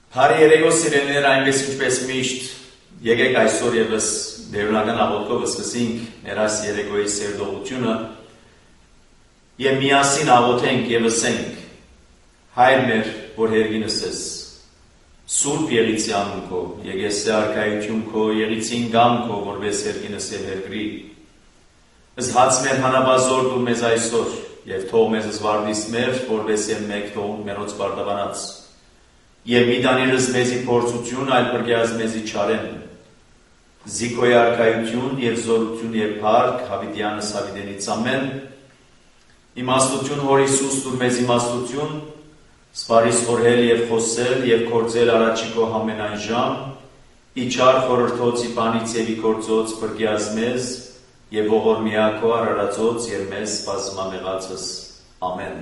Հարի երեգո սիրելիներ այնպես ինչպես միշտ եկեք այսօր եւս դերունական աղոթքով սկսենք մեր այս երեգոյի սերտողությունը եւ միասին աղոթենք եւ ասենք Հայր մեր, որ հերգինս ես Սուրբ եղիցի անուն քո եկեսի արքայություն քո եղիցին գամ քո որպես հերգինս եւ հերգրի Զհաց մեր հանաբազոր դու մեզ այսօր եւ թող մեզ զվարդիս մեր որպես եւ մեկ թող մերոց բարդաբանած Եվ մի դանիրս մեզի փորձություն, այլ պրգյազ մեզի չարեն, զիկոյ արքայություն և զորություն և պարկ, հավիդյանս հավիդենից ամեն, իմաստություն հոր Իսուս դուր մեզ իմաստություն, սպարիս խորհել և խոսել և կործել առաջիկո համենայն ժամ, իչար խորրթոցի պանից և իկործոց պրգյազ մեզ և ողոր միակո արարածոց և մեզ սպազմամեղացս, ամեն։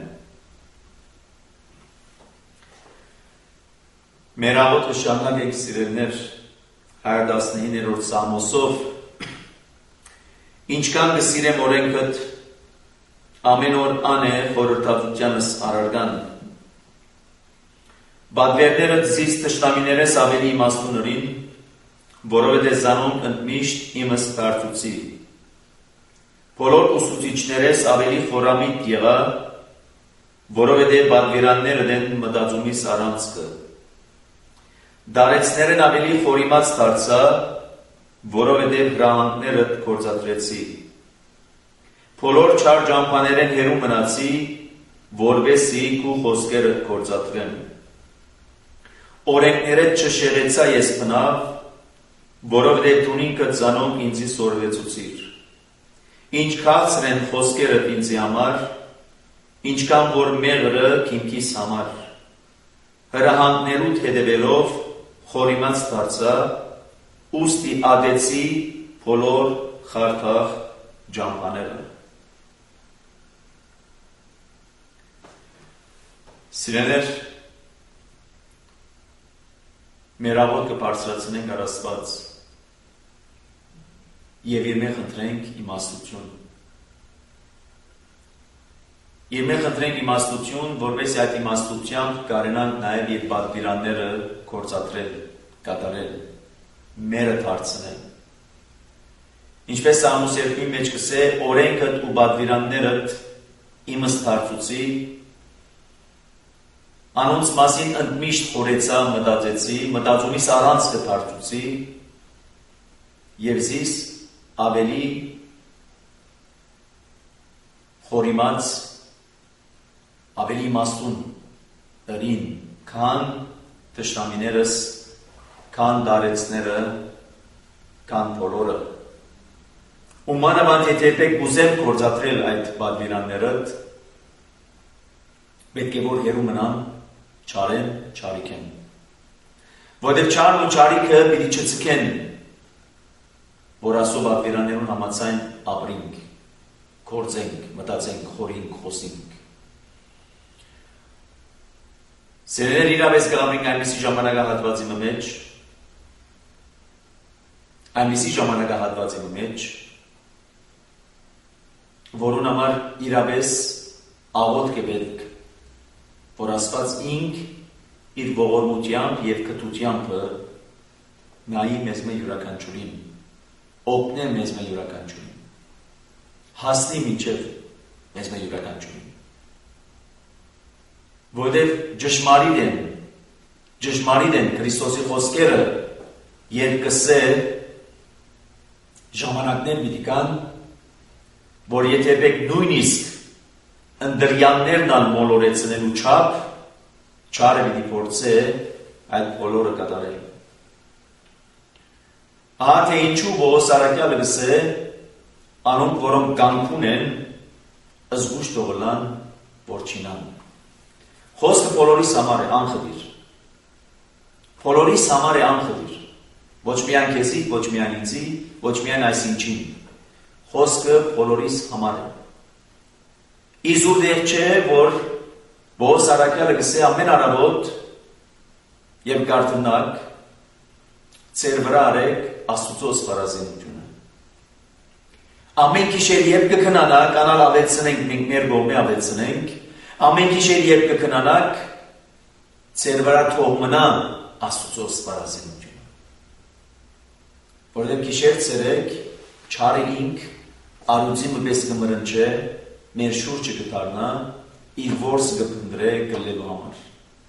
Մեր աղոթքը շարունակենք սիրելիներ 119-րդ Սամոսով Ինչքան կսիրեմ օրենքդ ամեն օր անե խորհրդատվությանս արարգան Բադվերներդ զիս թշնամիներես ավելի իմաստուներին որովհետև զանոնք ընդմիշտ իմս դարձուցի Բոլոր ուսուցիչներես ավելի խորամիտ եղա որովհետև բադվերաններդ են մտածումիս առանցքը Դարեցներն ավելի խորիմաց դարձա, որովհետև հրահանգներդ գործադրեցի։ Բոլոր չար ճամփաներեն հեռու մնացի, որպեսզի քու խոսքերդ գործադրեմ։ Օրենքներդ չշեղեցա ես բնավ, որովհետև դու ինքդ զանոնք ինձի սորվեցուցիր։ Ինչ քաղցր են խոսքերդ ինձի համար, ինչքան որ մեղրը քիմքիս համար։ Հրահանգներուդ հետևելով խորիմաց դարձա, ուստի ադեցի բոլոր խարթախ ճամփաները։ Սիրելիներ, մեր աղոթքը բարձրացնենք առ Աստված եւ իրմե խնդրենք իմաստություն։ Իրմե խնդրենք իմաստություն, որպեսզի այդ իմաստությամբ կարենանք նաեւ իր պատվիրանները գործադրել, կատարել, մերը դարձնել։ Ինչպես Սամոս 2-ի մեջ կսե, օրենքդ ու պատվիրաններդ իմս դարձուցի, անոնց մասին ընդմիշտ խորեցա, մտածեցի, մտածումիս առանց կդարձուցի, եւ զիս ավելի խորիմաց, ավելի իմաստուն ըրին, քան թշնամիներս, քան դարեցները, քան բոլորը։ Ու մանավանդ եթե եք ուզեմ գործադրել այդ պատվիրաններդ, պետք է որ հեռու մնան, չարեն, չարիքեն։ Որտեղ չարն ու չարիքը պիտի չցկեն, որ ասո պատվիրաններուն համաձայն ապրենք, գործենք, մտածենք, խորենք, խոսենք։ Սերեր իրավես կլամենք այնպիսի ժամանակահատվածի մեջ, որուն համար իրավես աղոթք է պետք, որ Աստված ինք իր ողորմությամբ և կթությամբ նայի մեզմե յուրաքանչյուրին, օգնե մեզմե յուրաքանչյուրին, հասնի մինչև մեզմե յուրաքանչյուրին։ Որտև ճշմարիտ են Քրիստոսի խոսքերը երբ կսե ժամանակներ պիտի կան, որ եթե եք նույնիսկ ընդրյաններն ան մոլորեցնելու չափ, չարը պիտի փորձե այդ բոլորը կատարել։ Ահա թե ինչու Պողոս առաքյալը կսե, անոնք որոնք կանգուն են, զգուշ թողլան, որ չինան։ Խոսքը բոլորիս համար է անխտիր։ Բոլորիս համար է անխտիր։ Ոչ միայն քեզի, ոչ միայն ինձի, ոչ միայն այսինչին։ Խոսքը բոլորիս համար է։ Իզուր դեղ չէ, որ Պողոս առաքյալը կսե ամեն առավոտ եւ կարդնակ ծեր վրա արեք Աստուծո սպառազինությունը։ Ամեն գիշեր երբ կքնանաք, անալ ավեցնենք, մենք մեր կողմը ավեցնենք, ամեն գիշեր երբ կքնանաք, ծեր վրա թող մնա Աստծո սպառազինությունը։ Որտեղ գիշեր ցերեկ չարինք արուձի մպես կմրնչե մեր շուրջը կդառնա իր որս կփնտրե գլելու համար։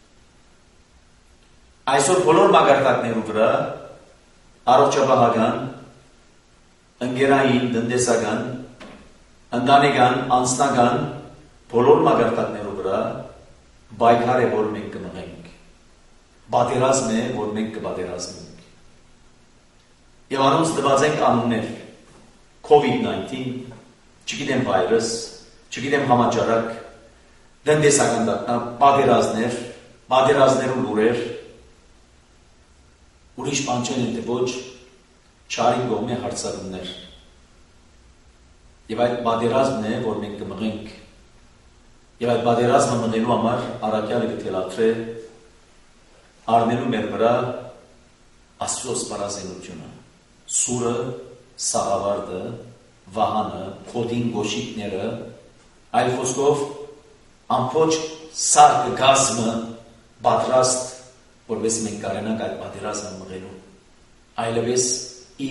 Այսօր բոլոր մագարտակներու վրա առողջապահական, ընկերային, տնտեսական, ընտանեկան, անձնական բոլոր մագարտակներու վրա պայքար է, որ մենք կմղենք։ Պատերազմ է, որ մենք կպատերազմենք։ Եվ անոնց տված ենք անուններ, COVID-19, չգիտեմ վայրս, չգիտեմ համաճարակ, տնտեսական պատերազմներ, պատերազմներու լուրեր, ուրիշ բան չեն թե ոչ չարի կողմի հարցակումներ։ Եվ այդ պատերազմն է, որ մենք կմղենք։ Եվ այդ պատերազմը մղելու համար առաքյալը կթելադրե առնելու մեր վրա Աստծո սպառազինությունը, սուրը, սաղավարտը, վահանը, խոդին գոշիկները, այլ խոսքով ամբողջ սարկը գազմը պատրաստ, որպես մենք կարենանք այդ պատերազմը մղելու։ Այլևս ի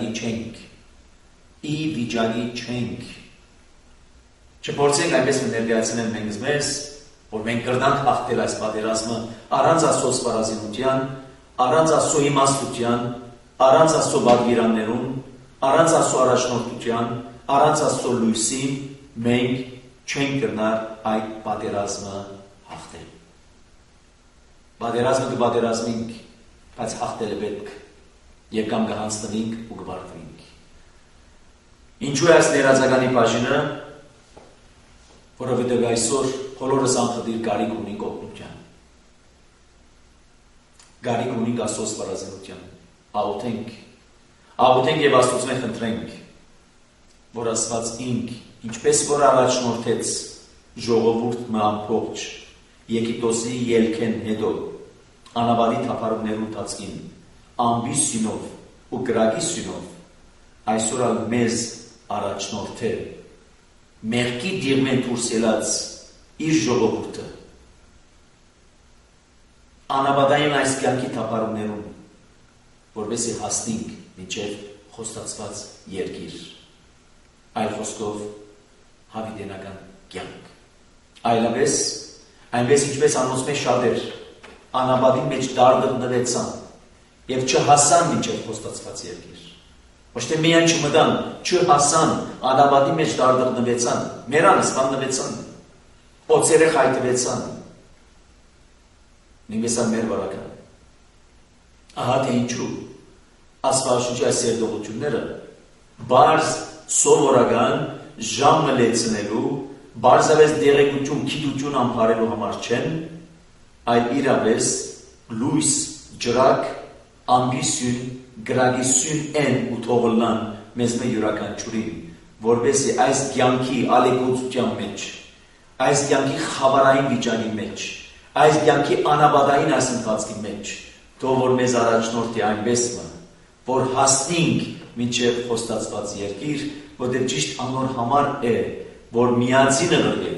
վիճակի չենք։ Չփորձենք այնպես ներկայացնել մենք մեզ, որ մենք կրնանք հաղթել այս պատերազմը առանց Աստծո սպառազինության, առանց Աստծո իմաստության, առանց Աստծո պատվիրաններուն, առանց Աստծո առաջնորդության, առանց Աստծո լույսի, մենք չենք կրնար այդ պատերազմը հաղթել։ Պատերազմը կպատերազմենք, բայց հաղթելը պետք եւ կամ կհանձնվենք ու կբարձրենք։ Ինչու է այս ներածականի բաժինը, որովհետեւ այսօր բոլորս անխտիր կարիք ունենք օգնության։ Կարիք ունենք Աստծո սպառազինության։ Աղոթենք եւ Աստծո խնդրենք, որ Աստված ինք, ինչպես որ առաջնորդեց ժողովուրդը ամբողջ Եգիպտոսի ելքեն հետո անավարի թափառումներու ընթացքին ամբիսյունով ու գրագի սյունով այսօր ալ մեզ առաջնորդ է մեղքի դիրմեն դուրս ելած իր ժողովուրդը անավադային այս կյանքի թափառումներում որպեսզի հասնենք մինչև խոստացված երկիր այլ խոսքով հավիտենական կյանք այլապես այնպես ինչպես անոնց մեջ շատեր անաբադի մեջ դարդնվեցան եւ չհասան մինչև խոստացված երկիր։ Ոչ թե միայն չմտան, չհասան, անաբադի մեջ դարդնվեցան, մերանս բաննվեցան, օծերը խայտվեցան։ Նույնպես մեր վարական։ Ահա թե ինչու Աստվածաշունչի այս երդողությունները բարձ սովորական ժամը լեցնելու բարձավես դեղեկություն, գիտություն ամփարելու համար չեն, այլ իրապես լույս, ջրակ, ամբիսյուն, գրագիսյուն են ու թողլան մեզ մե յուրաքանչյուրին, որպեսզի այս կյանքի ալեկոծության մեջ, այս կյանքի խավարային վիճակի մեջ, այս կյանքի անաբադային այս ընթացքի մեջ, թող որ մեզ առաջնորդի այնպես մը, որ հասնենք մինչև խոստացված երկիր, որտեղ ճիշտ անոր համար է, որ միանձինը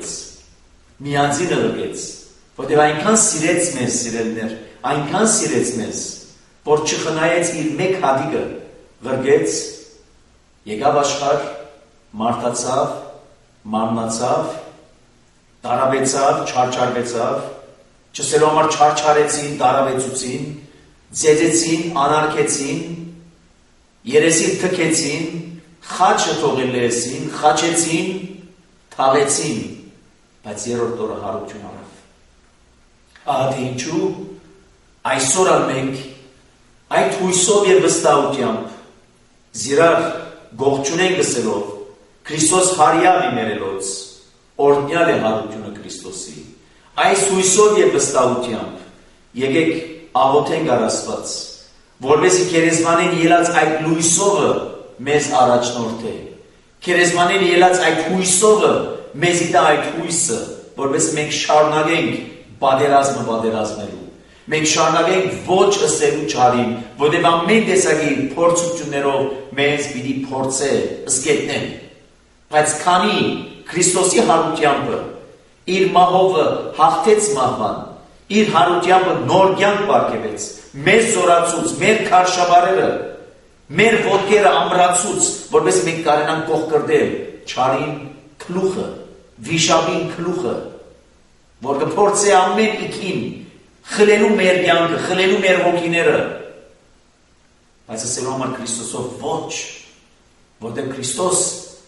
լրգեց, որտեղ այնքան սիրեց մեզ սիրելներ, այնքան սիրեց մեզ, որ չխնայեց իր մեկ հատիկը, լրգեց, եկավ աշխարհ, մարդացավ, մարմնացավ, տարաբեցավ, չարչարվեցավ, չսելու համար չարչարեցին, տարաբեցուցին, ձեձեցին, անարգեցին, երեսին թքեցին, խաչը թողելեցին, խաչեցին, թաղեցին, բայց երրորդ օրը հարություն արավ։ Ահա թե ինչու այսօր մենք այդ հույսով եւ վստահությամբ զիրար գողջունենք գսելով Քրիստոս հարյավի մերելոց օրհնյալ է հարությունը Քրիստոսի այս հույսով եւ վստահությամբ եկեք աղոթենք Աստված որովհետեւ քերեզմանին ելած այդ լույսովը մեզ առաջնորդ է քերեզմանին ելած այդ հույսովը մեզի դա այդ հույսը որովհետեւ մենք շարունակենք պատերազմելու մենք շարունակենք ոչ ըսելու չարին, որտեղ ամեն տեսակի փորձություններով մեզ պիտի փորձե ըսկետնեն։ Բայց քանի Քրիստոսի հարությամբ իր մահովը հաղթեց մահվան, իր հարությամբ նոր կյանք բարգեւեց, մեզ զորացուց, մեր քարշաբարերը, մեր ոտքերը ամրացուց, որպես մենք կարենանք կողքրդել չարին գլուխը, վիշապին գլուխը, որ կփորձի ամեն իքին խլելու մեր կյանքը, խլելու մեր ոգիները, բայց ասելու համար Քրիստոսով ոչ, որտեղ Քրիստոս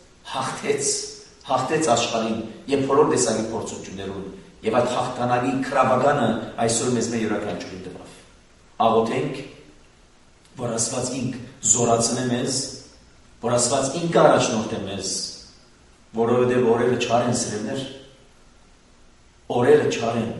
հաղթեց աշխարհին եւ բոլոր տեսակի փորձություններուն եւ այդ հաղթանակի քրավականը այսօր մեզ յուրաքանչյուրին տվավ։ Աղոթենք, որ Աստված ինք զորացնե մեզ, որ Աստված ինք առաջնորդե մեզ, որովհետեւ օրերը չար են սիրելիներ, օրերը չար են։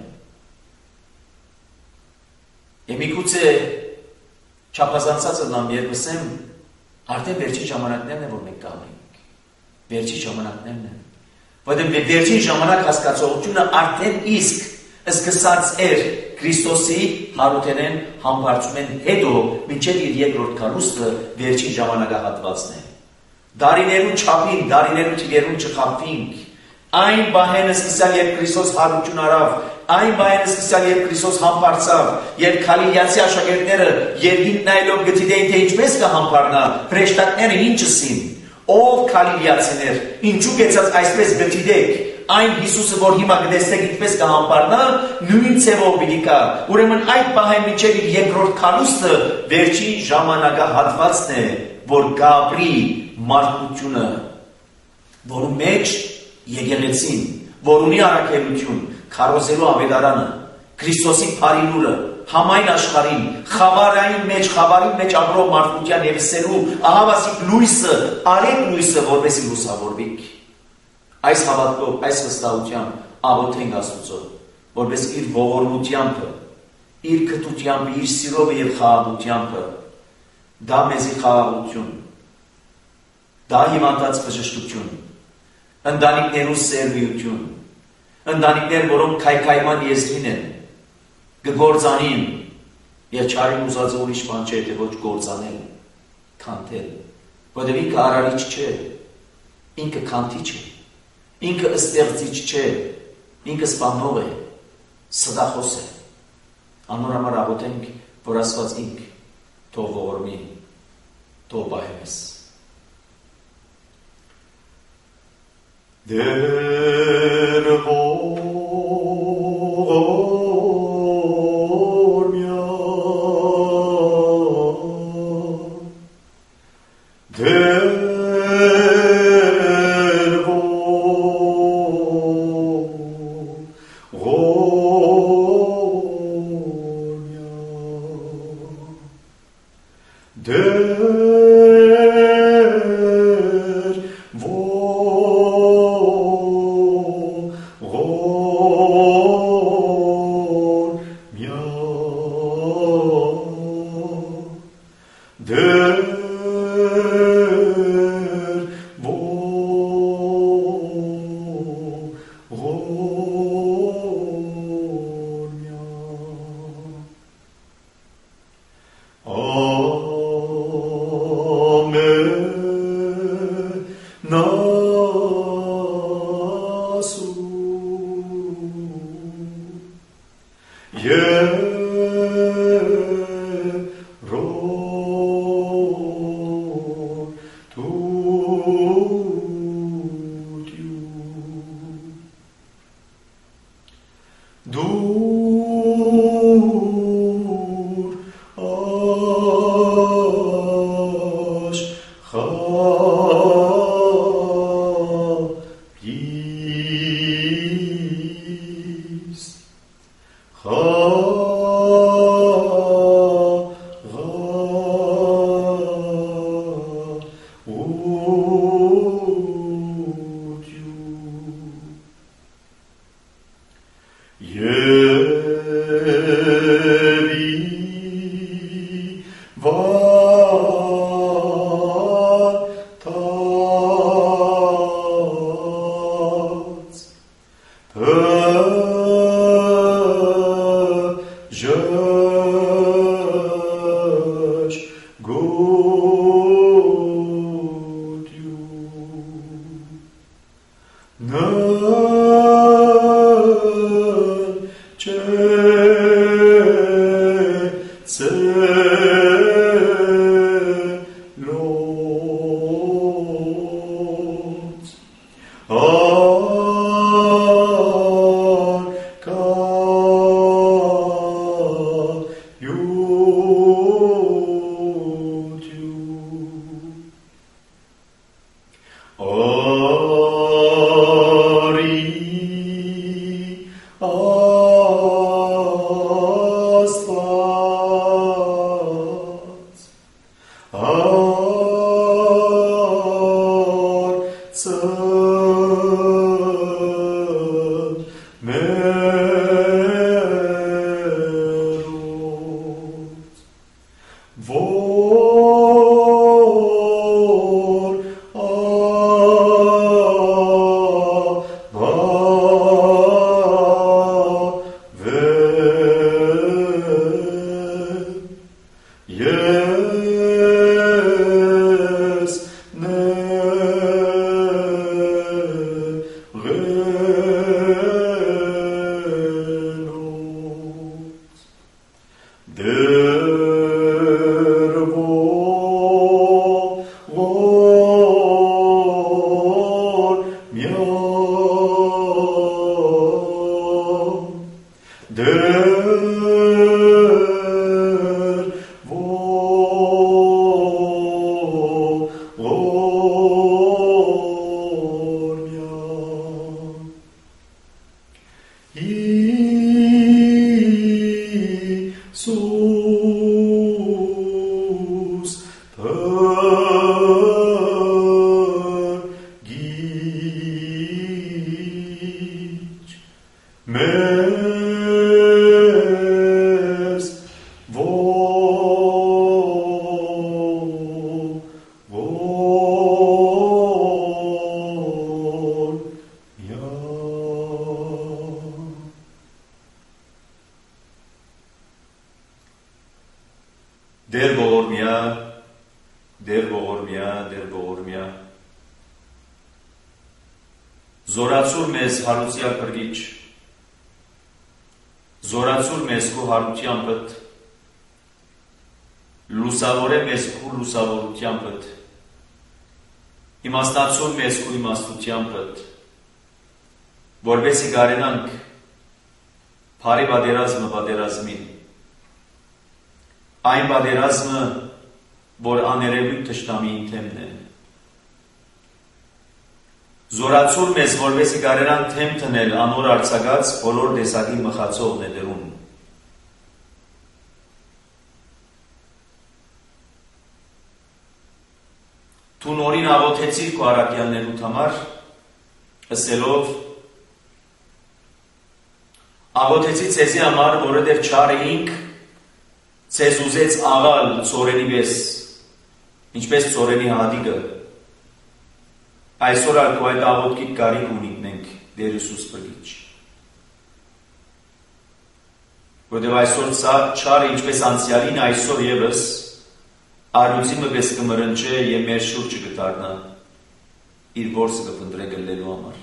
Եվ միգուցե չափազանցած ըլլամ երկուսեմ, արդեն վերջին ժամանակներն են, որ մենք կամենք։ Վերջին ժամանակներն են։ Որտեղ վերջին ժամանակ հասկացողությունը արդեն իսկ սկսած էր Քրիստոսի հարութենեն համբարձումեն հետո մինչև իր երկրորդ քարոզը վերջին ժամանակահատվածն է։ Դարիներու չափին, դարիներու թիվերուն չխաբվինք։ Այն բահենը սկսալ երբ Քրիստոս հարություն արավ, այն բահենը սկսալ երբ Քրիստոս համբարձավ, երբ Գալիլեացի աշակերտները երկինք նայելով գտիդեին թե ինչպես կհամբարնա, հրեշտակները ինչսին, ով Գալիլեացիներ, ինչու գեցած այսպես գտիդեք, այն Հիսուսը, որ հիմա գտեսնեք ինչպես կհամբարնա, նույն ցևով պիտի կա։ Ուրեմն այդ բահեն միջև իր երկրորդ քարոզը վերջին ժամանակահատվածն է, որ գաբրի մարդկությունը, որու մեջ եկեղեցին, որ ունի առաքելություն, քարոզելու ավետարանը, Քրիստոսի փարինուրը, համայն աշխարհին, խավարի մեջ ապրող մարդկության եւ սերու ահավասիկ լույսը, արեք լույսը, որպեսզի լուսավորվի։ Այս հավատքով, այս վստահությամբ աղոթենք Աստծո, որպես իր ողորմությամբ, իր քթությամբ, իր սիրով եւ խաղաղությամբ դա մեզի խաղաղություն, դա հիվանդած բժշկություն, ընտանիքներու սերվիություն, ընտանիքներ, որոնք քայքայման եզրին են, կգործանին եւ չարին ուզածը ուրիշ բան չէ, թե ոչ գործանել, քանթել, որտեղ ինքը արարիչ չէ, ինքը քանթիչ է, ինքը ստեղծիչ չէ, ինքը սպանող է, սդախոս է։ Անոր համար աղոթենք, որ Աստված ինք թող ողորմի, թող պահի մեզ։ None Զորացուր մեզ հարուցյալ կրիչ, զորացուր մեզ քո հարությամբ, լուսավորե մեզ քո լուսավորությամբ, իմաստացուր մեզ քո իմաստությամբ, որպեսզի գարենանք փարի բادرազմը բادرազմին, այն բادرազմը, որ աներևույթ թշնամիին թեմն է, զորացուր մեզ, որպեսզի կարենան թեմ թնել անոր արձակած բոլոր տեսակի մխացող նետերուն։ Դու նորին աղոթեցիր քո առաքյալներուդ համար, ըսելով աղոթեցի ցեզի համար, որովհետև չարեինք, ցեզ ուզեց աղալ ծորենի պես, ինչպես ծորենի հատիկը, այսօր ալ քո այդ աղոթքիդ կարիք ունենք մենք Տեր Հիսուս Քրիստոս։ Որովհետև այսօր սա չարը ինչպես անցյալին այսօր եւս արյունի պես կմրնչե եւ մեր շուրջը կդառնա իր որսը կփնտրե գլելու համար։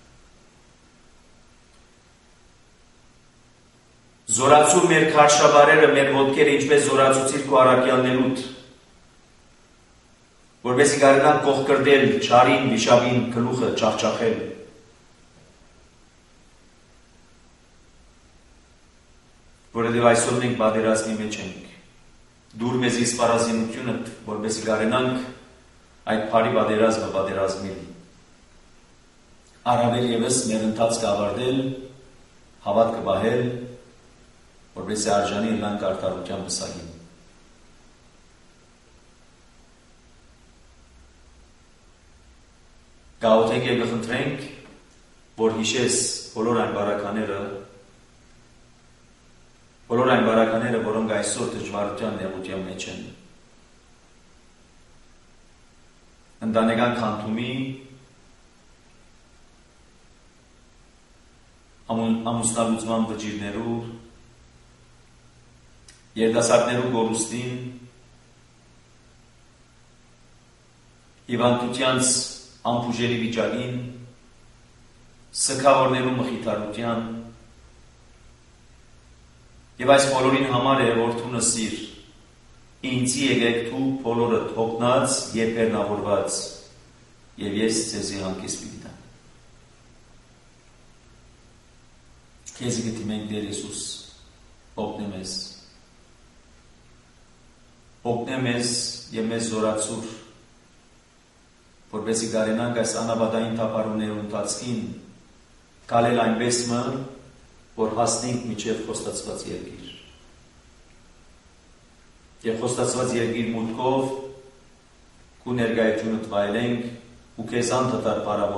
Զորացուր մեր քարշաբարերը, մեր ոտքերը ինչպես զորացուցիր քո առաքյալներուդ, որպեսզի կարենան կողկրդել չարին, վիշապին, գլուխը չախչախել։ Որովհետև այսօր մենք բادرազմի մեջ ենք։ Դուր մեզ իսպարազինությունը, որպեսզի կարենանք այդ փարի բادرազմը բادرազմել։ Առավել ևս մեր ընթացքը ավարտել, հավատքը պահել, որպեսզի արժանի լանք արդարության վսահին։ Գաղութենք և գխնդրենք, որ հիշես բոլոր այն բարակաները, որոնք այսօր դժվարության նեղության մեջ են։ Ընտանեկան քանդումի, ամուսնալուծման վճիրներու, երիտասարդներու գորուստին, հիվանդությանց անփուժելի վիճակին, սգավորներու մխիթարության, Եվ այս բոլորին համար է, որ դու նսիր, ինձի եկեք դու բոլորը թողնած եւ բեռնավորված, եւ ես ձեզի հանգիստ պիտի տամ։ Քեզ գտիմենք Տեր Հիսուս, օգնե մեզ։ Օգնե մեզ եւ մեզ զորացուր, որպեսզի կարենանք այս անաբադային թափառումների ընթացքին գալել այնպես մը, որ հասնենք մինչև խոստացված երկիր։ Եվ խոստացված երկիր մուտքով քու ներկայությունդ վայելենք ու քեզ անդադար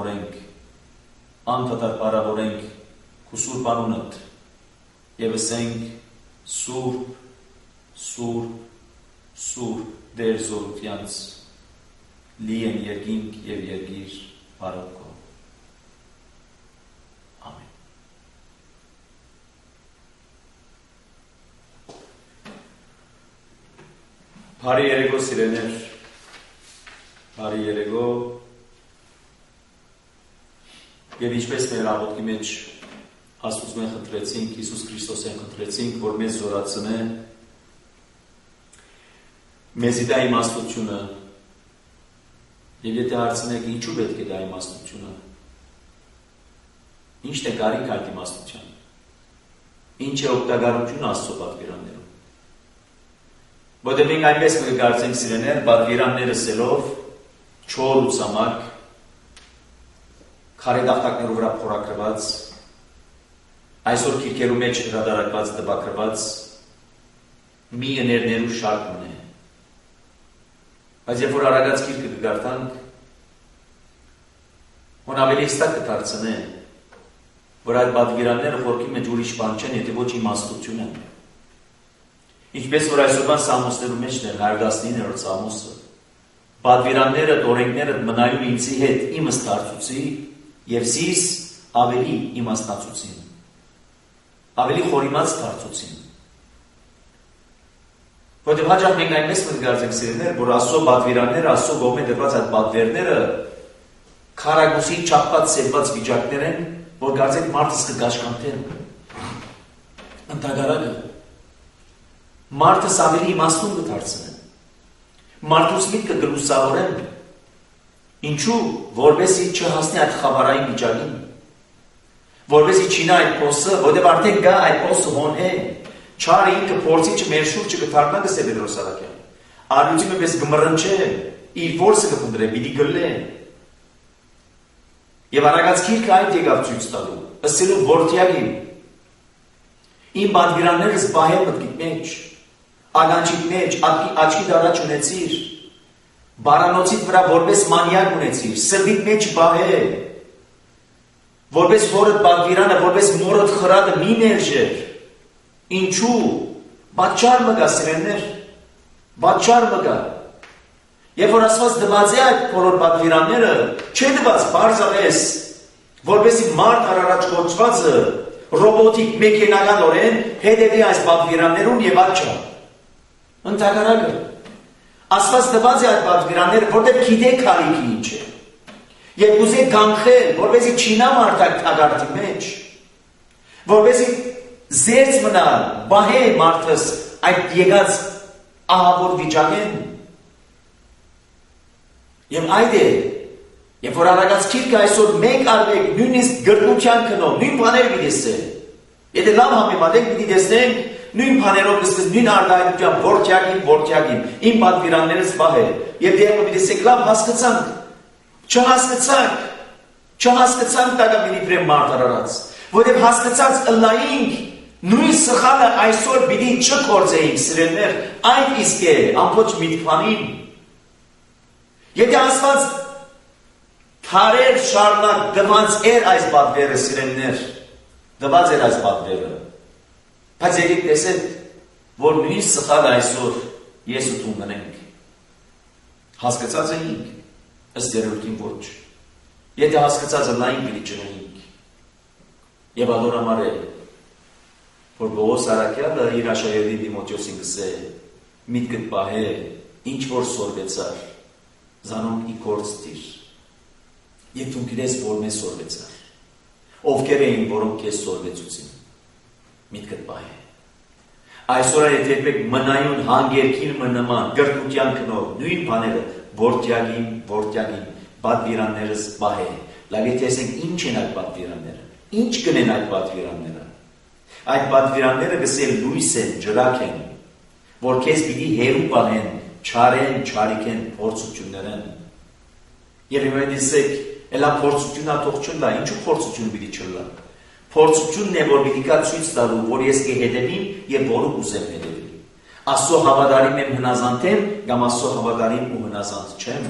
parավորենք քու սուրբ անունդ եւ ասենք սուրբ, սուրբ, սուրբ Տեր զորությանց լի են երկինք եւ երկիր բարոքով։ Ամեն։ Բարի երեկո սիրելիներ, բարի երեկո եւ ինչպես մեր աղոթքի մեջ Աստծուն խնդրեցինք, Հիսուս Քրիստոսին խնդրեցինք, որ մեզ զորացնե, մեզի դա իմաստությունը, եւ եթե հարցնեք ինչու պետք է դա իմաստությունը, ինչն է կարիք այդ իմաստության, ինչ է օգտակարությունը Աստծո պատվիրաններում, որտեղ մենք այնպես կգործենք սիրելիներ, պատվիրանները սելով, չոր ու ցամաք, քարե տախտակներով վրա փորագրված, այսօր քիրքերու մեջ հրադարակված դպակրված մի էներներու շարք ունե։ Բայց երբ որ արագած քիրքը կգարտանք, հոն ավելի հստակ կդարձնե, որ այդ պատվիրանները խորքի մեջ ուրիշ բան չեն, եթե ոչ իմաստություն են։ Ինչպես որ այսօրվան սամոսներու մեջն էր 119-րդ սամոսը, պատվիրանները, օրենքները մնայուն ինձի հետ իմս դարձուցի եւ զիս ավելի իմաստացուցին, ավելի խորիմաց դարձուցին։ Որտեղ հաճախ մենք այնպես մտածենք սիրելիներ, որ Աստծո պատվիրանները, Աստծո կողմէ դրված այդ պատվերները քարագուսի չափված սերված վիճակներ են, որ գարձեք մարդը կգաշկանտեն։ Ընդհանրակը մարդը ավելի իմաստուն կդարձնեն։ Մարդուց միտքը գլուսավորեն։ Ինչու, որովհետեւ չհասնի այդ խավարային վիճակին։ Որովհետեւ չինա այդ փոսը, որովհետեւ արդեն գա այդ փոսը հոն է։ Չարը ինքը փորձի չմեր շուրջը կթարտնա գսե Պետրոս Արաքյան։ Արյունը պես գմռնչե, իր փորձը կփնդրե, պիտի գլլե։ Եվ արագած քիրքը այդ եկավ ցույց տալու, ասելու որդյագին։ Իմ պատվիրաններս բահել մտքիդ մեջ, ագանչիդ մեջ, աչքիդ առաջ ունեցիր, բարանոցիդ վրա որպես մանյակ ունեցիր, սրտիդ մեջ բահե, որպես հորդ պատվիրանը, որպես մորդ խրատը մի ներժեր։ Ինչու, բաճար մգա սիրեններ, բաճար մգա։ Եվ որ ասված դված է այդ բոլոր պատվիրանները, չէ դված բարձավես, որպեսի մարդ առարաջ կոչվածը, ռոբոտիկ մեքենական օրեն, հետևի այս պատվիրաններուն և աչա։ Ընդհակարակը, ասված դված է այդ պատվիրանները, որտեղ գիտեք կարիքի ինչ է։ Եվ ուզեք գանխել, որպեսի չինա մարդակ թագարտի մեջ, որպեսի զերծ մնալ, բահե մարդս այդ եկած ահավոր վիճակեն։ Եվ այդ է, երբ որ արագած քիրքը այսօր մենք արվեք նույնիսկ գրնության քնով, նույն բաներ պիտի տեսնենք։ Եթե լավ համեմատենք պիտի տեսնենք, նույն բաներով կսկսենք նույն արտահայտության որդյակին, իմ պատվիրաններս բահե։ Եվ դեռ պիտի տեսնենք լավ չհասկացանք տակա պիտի պրեմ մարդ արարած, որև հասկացած ըլլայինք նույն սխալը այսօր պիտի չկործեինք սիրելներ, այդ իսկ է ամբողջ միտքանին։ Եթե ասված թարեր շարունակ դված էր այս պատվերը սիրելներ, դված էր այս պատվերը, բայց եկեք տեսեք, որ նույն սխալը այսօր ես ու դու մնենք։ Հասկացած էինք, ըստ երևույթին ոչ։ Եթե հասկացածը լայն պիտի չնենք։ Եվ ալոր համար է, որ Պողոս Արաքյալը իր աշակերտի Տիմոթեոսին գսե, միտքդ պահե, ինչ որ սորվեցար, զանոն ի գործ դիր։ Եվ դու գիտես, որ մեզ սորվեցար։ Ովքեր էին, որոնք քեզ սորվեցուցին։ Միտքդ պահե։ Այսօր եթե եք մնայուն հանգերքին մնման գրթության կնով նույն բաները որտյագին պատվիրաններս բահե լավ եթե ասենք ինչ են այդ պատվիրանները ինչ կնեն այդ պատվիրանները այդ պատվիրանները գսել լույս են ջրակ են որ քեզ պիտի հերու պահեն չարեն չարիքեն փորձություններն եւ հիմա դիսեք էլա փորձությունա թող չլա ինչու փորձություն պիտի չլա փորձությունն է որ պիտի կա ցույց տալու որ ես կհետևեմ եւ որը ուզեմ հետևել Աստծո հավատարիմ եմ հնազանդ եմ կամ Աստծո հավատարիմ ու հնազանդ չեմ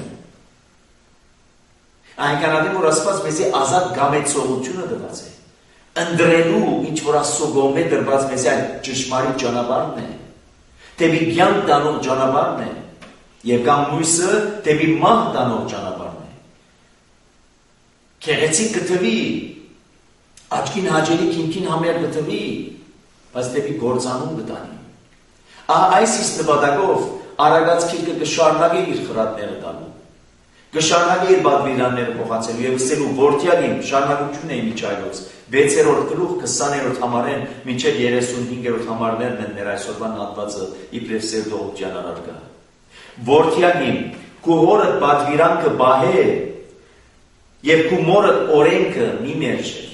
այնքանատիպ որ Աստված մեզի ազատ գամեցողությունը տված է ընդրելու ինչ որ Աստծո կողմէ դրված մեզի այդ ճշմարիտ ճանապարհն է դեպի կյանք տանող ճանապարհն է եւ կամ մույսը դեպի մահ տանող ճանապարհն է քեղեցիկ կթվի աչքին հաճելի քինքին համեր կթվի բայց դեպի գործանում կտանի այս իսկ նպատակով արագած քիրքը կշարունակի իր խրատները տալու կշարունակի իր պատվիրանները փոխանցելու եւ ասելու որտյալին շարունակություն է միջայլոց 6-րդ գլուխ 20-րդ համարեն մինչև 35-րդ համարներն են մեր այսօրվա հատվածը իբրև սերդողության առարկա որտյալին քու հորդ պատվիրանքը բահե եւ քու մորդ օրենքը մի մերժեր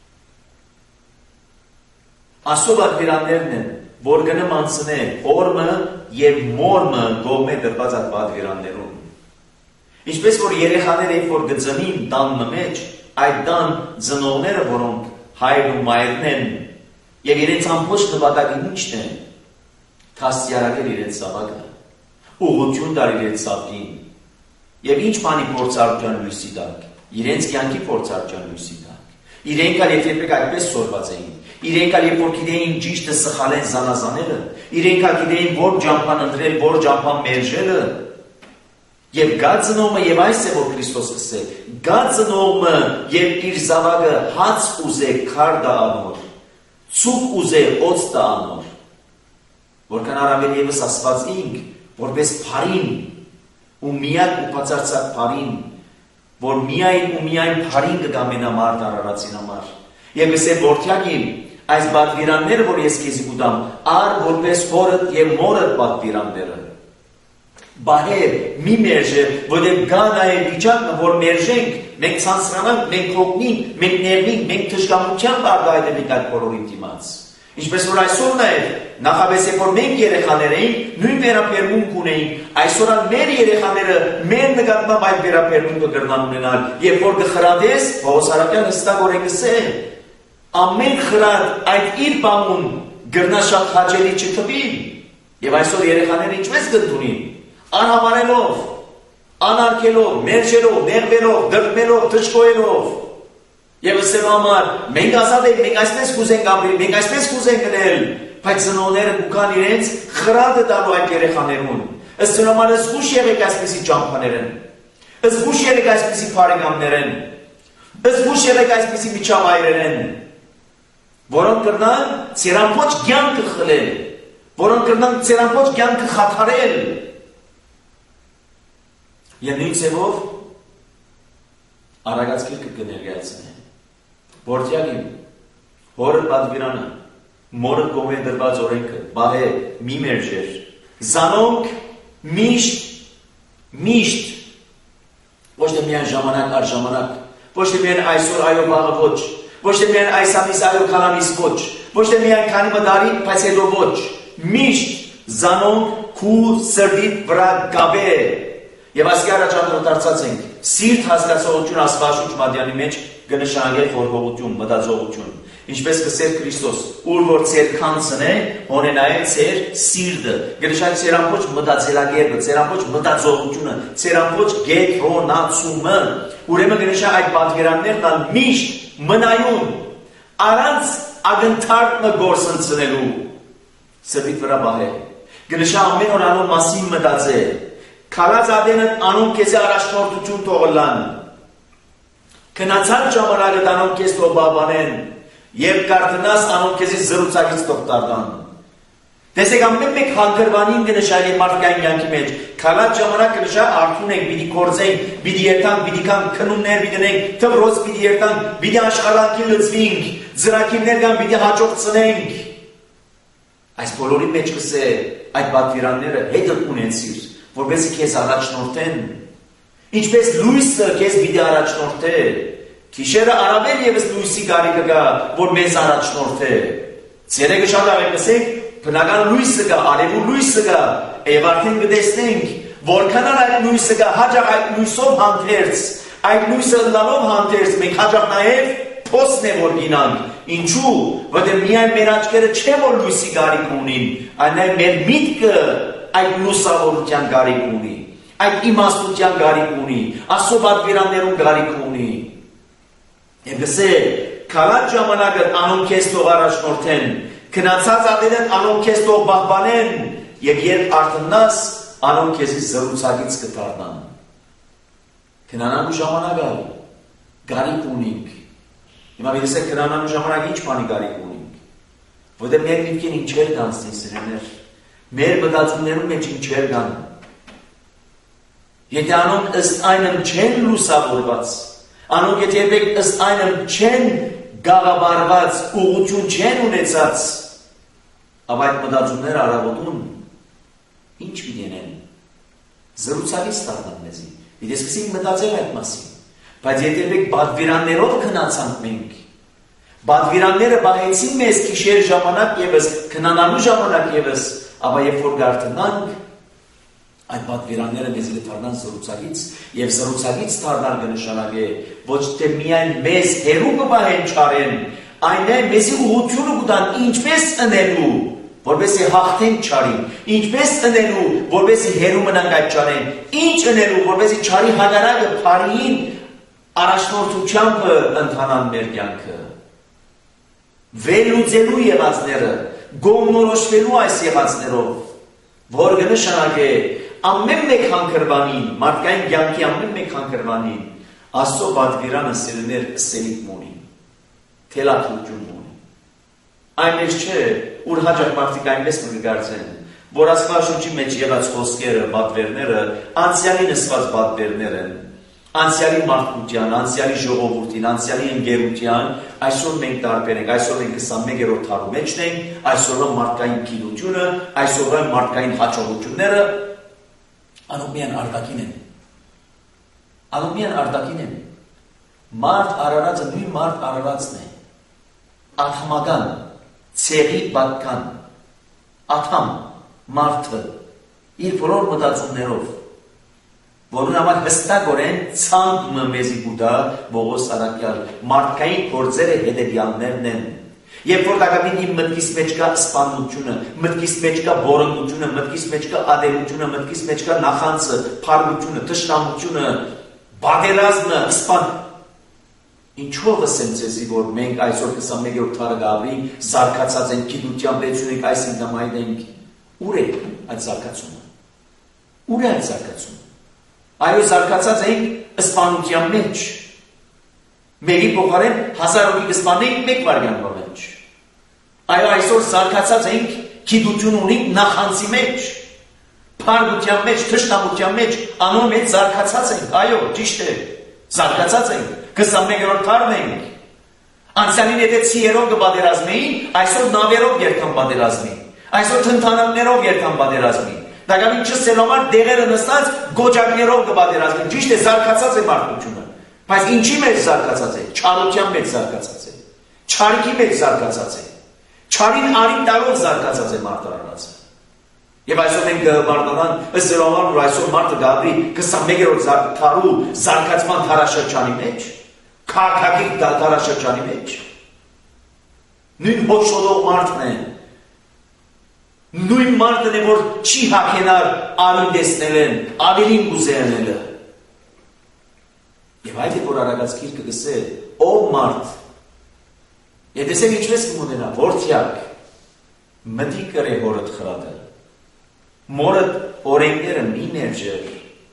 Աստծո պատվիրաններն են որ գնամ անցնե օրը եւ մորը գոմե դրված այդ պատվիրաններում Ինչպես որ երեխաները երբ որ գծնին տանն մեջ, այդ տան ծնողները, որոնք հայրն ու մայրն են, եւ իրենց ամբողջ նպատակը ի՞նչն է, թաստիարակել իրենց զավակը, ուղղություն տալ իրենց սապին, եւ ինչ բանի փորձառության լույսի տակ, իրենց կյանքի փորձառության լույսի տակ, իրենք ալ երբեք այդպես սորված էին, իրենք ալ երբ որ գիտեին ճիշտը սխալեն զանազանելը, իրենք ալ գիտեին որ ջամփան ընտրել, որ ջամփան մերժելը Եվ գա ծնողը եւ այս է որ Քրիստոս կսե գա ծնողը եւ իր զավակը հաց ուզե քար դա անոր ցուկ ուզե օծ դա անոր որքան առավել եւս Աստված ինք որպես փարին ու միակ ու բացարձակ փարին որ միայն փարին կգա մենամարդ արարածին համար եւ ասե որթյակին այս պատվիրանները որ ես քեզ կուտամ ար որպես հորդ եւ մորդ պատվիրանները Բահե մի մերժե, որտեղ գա նաև վիճակը, որ մերժենք, մենք ցանցրանանք, մենք հոգնենք, մենք ներվենք, մենք թշնամությամբ արտահայտենք այդ բոլորին դիմաց։ Ինչպես որ այսօր նաև նախապես երբ որ մենք երեխաներ էինք, նույն վերաբերմունք ունեինք, այսօր մեր երեխաները մեր նկատմամբ այդ վերաբերմունքը կրնան ունենալ, երբ որ կխրատես, Պողոս Արաքյանը հստակորեն կսե, ամեն խրատ այդ իր բանուն գրնա շատ հաճելի չթվի, եւ այսօր երեխաները ինչպես կընդունին Անհամարելով, անարգելով, մերժելով, նեղվելով, դրդմելով, թշկոյելով Եվ ասելու համար, մենք ազատ ենք, մենք այսպես կուզենք ապրել, մենք այսպես կուզենք գնել Բայց ծնողները կուքան իրենց խրատը տալու այդ երեխաներուն Ասելու համար զգուշ եղեք այսպիսի ճամփաներն Զգուշ եղեք այսպիսի բարեկամներն Զգուշ եղեք այսպիսի միջավայրերն Որոնք կրնան ծերանփոչ կյանքը խլել Որոնք կրնան ծերանփոչ կյանքը խաթարել Եվ նույն ձևով արագած քիրքը կներկայացնեն Որտյալին հորը պատվիրանը մորը կողմէ դրված օրենքը բահե մի մերժեր Զանոնք միշտ ոչ թե միայն ժամանակ առ ժամանակ ոչ թե միայն այսօր այո վաղը ոչ ոչ թե միայն այս ամիս այո քանամիս ոչ ոչ թե միայն քանի մտարի բայց հետո ոչ միշտ զանոնք քու սրտիդ վրա գաբե Եվ այսքի առաջադրը դարձած ենք, սիրտ հասկացողություն աստվածաշունչ մատյանի մեջ կնշանակել խորհողություն, մտածողություն, ինչպես կսեր Քրիստոս, ուր որ ծեր քանցն է, հոնենայել ծեր սիրտը, կնշանակել ծերանփոչ մտածելակերպը, ծերանփոչ մտածողությունը, ծերանփոչ գետրոնացումը, ուրեմն կնշանակել այդ պատկերաններն ալ միշտ մնայուն, առանց ակնթարթը գործընծնելու, սրտիդ վրա բահե, կնշանակել ամեն օր անոր մասին մտածել Քալած ադենն անոն քեզի առաջնորդություն թողլան Քնացած ժամանակը անոն քեզ թող բաբանեն Եվ կարդնաս անոն քեզի զրուցակից թող տարդան Տեսեք ամեն մեկ հանգրվանին կնշայել մարդկային կյանքի մեջ Քալած ժամանակ կնշա արթուն ենք, պիտի կործենք, պիտի երթանք, պիտի կան քնուններ պիտի դնենք, թվրոց պիտի երթանք, պիտի աշխարհանքի լծվենք, ծրագիրներ կան պիտի հաջող ծնենք Այս բոլորի մեջ կսե այդ պատվիրանները հետը ունեցիր, որպեսզի քեզ առաջնորդեն։ Ինչպես լույսը քեզ պիտի առաջնորդե, գիշերը առավել ևս լույսի կարիքը կա, որ մեզ առաջնորդե։ Ցերեկը շատ ավելի կսենք, բնական լույսը կա, արևու լույսը կա, եւ արդեն կտեսնենք, որքան այդ լույսը կա, հաջող այդ լույսով հանդերձ, այդ լույսը լալով հանդերձ, մենք հաջող նաեւ փոսն է որ գինանք։ Ինչու՞, որտեղ միայն մեր աչքերը չէ որ լույսի կարիք ունին, այլ նաև մեր միտքը այդ լուսավորության կարիք ունի, այդ իմաստության կարիք ունի, Աստծո պատվիրաններուն կարիք ունի։ Եվ գսե, քալած ժամանակը անոնք քեզ թող առաջնորդեն, քնացած ատերեն անոնք քեզ թող պահպանեն, եւ երբ արթնաս, անոնք քեզի զրուցակից կդառնան։ Քնանալու ժամանակը կարիք ունենք։ Հիմա վերսեք քնանալու ժամանակ ինչ բանի կարիք ունենք, որտեղ մեր միտքին ինչեր կանցնի սիրելիներ, մեր մտածումներում մեջ ինչեր կան։ Եթե անոնք ըստ այնմ չեն լուսավորված, անոնք եթե երբեք ըստ այնմ չեն գաղաբարված, ուղղություն չեն ունեցած, ապա այդ մտածումները առավոտուն ինչ պիտենեն, զրուցալից դառնան մեզի, պիտի սկսենք մտածել այդ մասին։ Բայց եթե երբեք պատվիրաններով քնացանք մենք, պատվիրանները բահեցին մեզ գիշեր ժամանակ ևս, քնանալու ժամանակ ևս, ապա երբ որ գարթնանք, այդ պատվիրանները մեզ կդառնան զրուցակից, եւ զրուցակից դառնալ կնշանակե ոչ թե միայն մեզ հերու կբահեն չարեն, այն է մեզի ուղղությունը կտան ինչպես ընելու, որպեսզի հաղթենք չարին, ինչպես ընելու, որպեսզի հերու մնանք այդ չարեն, ինչ ընելու, որպեսզի չարի հակառակը փարին առաջնորդությամբ ընթանան մեր կյանքը։ Վերլուծելու եղածները, գոմնորոշվելու այս եղածներով, որ կնշանակե ամեն մեկ հանգրվանին, մարդկային կյանքի ամեն մեկ հանգրվանին, Աստծո պատվիրանը սիրելիներ սելիք ունի, թելաթուրջուն ունի։ Այնպես չէ, ուր հաջող մարդիկ այնպես կգարձեն, որ Աստվածաշնչի մեջ եղած խոսքերը, պատվերները, անցյալի նստված պատվերներ են, անցյալի մարդկության, անցյալի ժողովրդին, անցյալի ընկերության, այսօր մենք տարբեր ենք, այսօր մենք 21-րդ դարու մեջն ենք, այսօրվա մարդկային գիտությունը, այսօրվա մարդկային հաջողությունները անոնք միայն արտաքին են։ Անոնք միայն արտաքին են։ Մարդ արարածը նույն մարդ արարածն է։ Աթմական, ցեղի պատկան, աթամ մարդը իր բոլոր մտածումներով, որն համար հստակորեն ցանկը մեզի բուդա Պողոս Արաքյալ մարդկային գործերը հետևյալներն են։ Երբ որ դակամին իմ մտքիս մեջ կա սպանությունը, մտքիս մեջ կա բորոնդությունը, մտքիս մեջ կա ադելությունը, մտքիս մեջ կա նախանցը, փառությունը, թշնամությունը, բادرազմը, սպան։ Ինչով ասեմ ձեզի, որ մենք այսօր 21-րդ դարը գավի զարգացած ենք, գիտությամբ լեցունենք, այս ինքնամայդ ենք, ուր է այդ զարգացումը։ Ուր է այդ զարգացումը։ Այո, զարգացած ենք սպանության մեջ։ Մերի փոխարեն 1000 հոգի կսպանենք մեկ վայրկյանով մեջ։ Այո, այսօր զարգացած ենք գիտություն ունենք նախանցի մեջ, փառության մեջ, թշնամության մեջ, անոր մեջ զարգացած ենք։ Այո, ճիշտ է, զարգացած ենք, 21-րդ դարն ենք։ Անցյալին եթե ցիերով կպատերազմեին, այսօր նավերով երթան պատերազմի, այսօր թնդանաններով երթան պատերազմի։ Դակամին չսելու համար դեղերը նստած գոճակներով կպատերազմի, ճիշտ է, զարգացած է մարդկությունը։ Բայց ինչի մեջ զարգացած է, չարության մեջ զարգացած է, չարիքի մեջ զարգացած է, չարին արին տալով զարգացած է մարդ արարածը։ Եվ այսօր մենք մարդանան ըսելով որ այսօր մարդը գաբրի 21-րդ դարու զարգացման դարաշրջանի մեջ, քաղաքակի դարաշրջանի մեջ, նույն հոգշոդող մարդն է, նույն մարդն է, որ չի հագենար արին տեսնել են, ավելին գուզերնելը։ Եվ այդ է, որ արագած գիրքը գսե, ով մարդ, և տեսեք ինչպես կմունենա, որդյակ, մտի կրե հորդ խրատը, մորդ օրենքները մի ներջեր,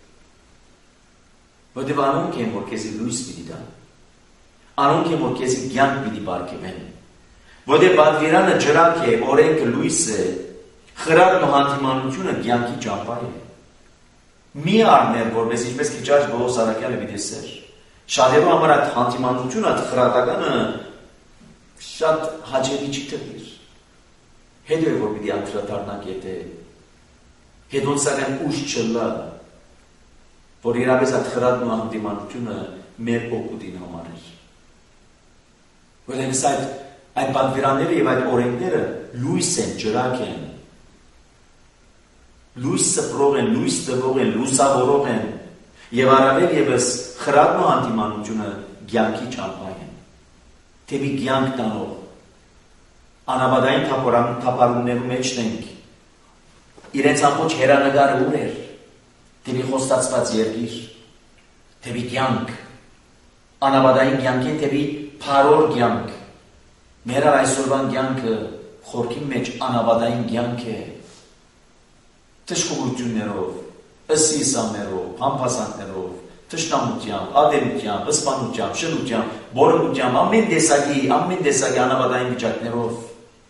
որտև անոնք են, որ կեզի լույս պիտի դա, անոնք են, որ կեզի գյանք պիտի բարգևեն, որտև պատվիրանը ջրանք է, օրենքը լույս է, խրատն ու հանդիմանությունը գյանքի ճապա է, մի արներ, որպես ինչպես քիչաջ Պողոս Արաքյալը վիդեսեր, շատերու համար այդ հանդիմանությունը, այդ խրատականը շատ հաջելի չի թվիր, Հետո է որ պիտի անդրադառնանք եթե հետոնցական ուժ չլա, որ իրապես այդ խրատն ու հանդիմանությունը մեր օգուտին համար էր։ Որտեղս այդ պատվիրանները եւ այդ օրենքները լույս են, ջրակ են, լույս սփռող են, լույս տվող են, լուսավորող են եւ առավել եւս խրատն ու հանդիմանությունը կյանքի ճամփա են։ Թեպի կյանք տանող անաբադային թափառումներու մեջն ենք։ Իրենց ամբողջ հերանագարը ուր էր, թեպի խոստացված երկիր, թեպի կյանք, անաբադային կյանք է, թեպի փարոր կյանք։ Մեր այսօրվան կյանքը խորքի մեջ անաբադային կյանք է, թշկողություններով, ըսիսաներով, համբասանքներով, թշնամությամբ, ադելությամբ, հսպանությամբ, շնությամբ, բորոմությամբ, ամեն տեսակի անաբադային վիճակներով։